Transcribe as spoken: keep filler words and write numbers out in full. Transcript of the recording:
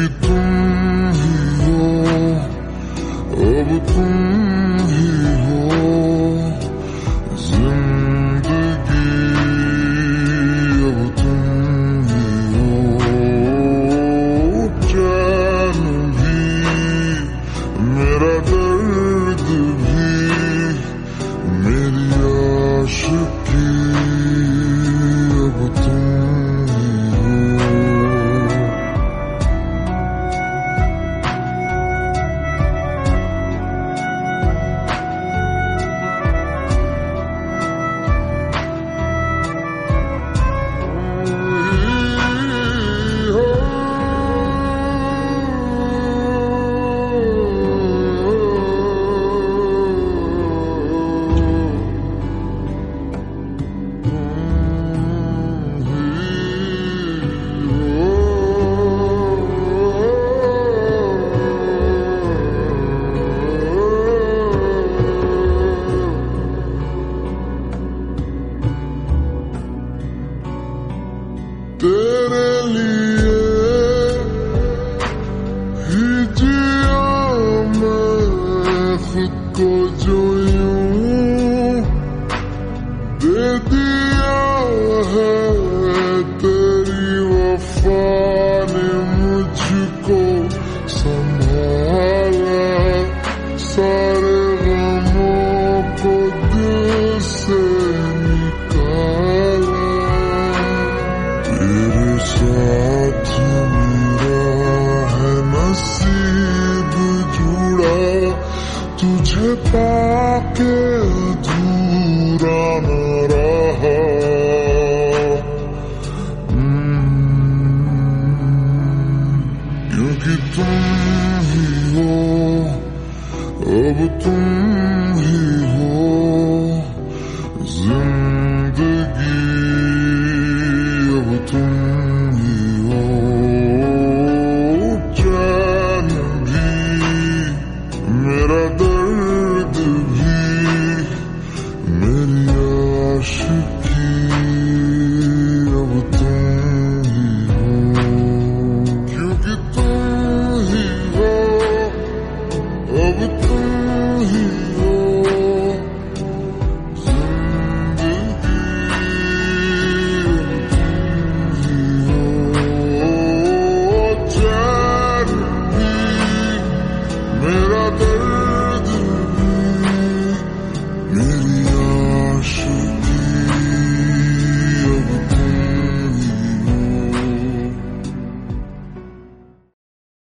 क्योंकि तुम ही हो, अब तुम ही हो जिंदगी, अब तुम ही हो चैन भी, मेरा दर्द भी, मेरी आशिकी, अब तुम ही हो। तेरे लिए ही जिया मैं खुद को जो यूं दे दिया है, तेरी वफा ने मुझको संभाला, सारे गमों को दिल से निकाला, तेरे साथ मेरा है नसीब जुड़ा, तुझे पाके अधूरा न रहा। क्योंकि तुम ही हो, अब तुम ही हो जिंदगी, अब तुम ही हो चैन भी, मेरा दर्द भी, मेरी आशिकी, अब तुम ही हो। क्योंकि तुम ही हो, अब तुम ही हो जिंदगी, मेरा दर्द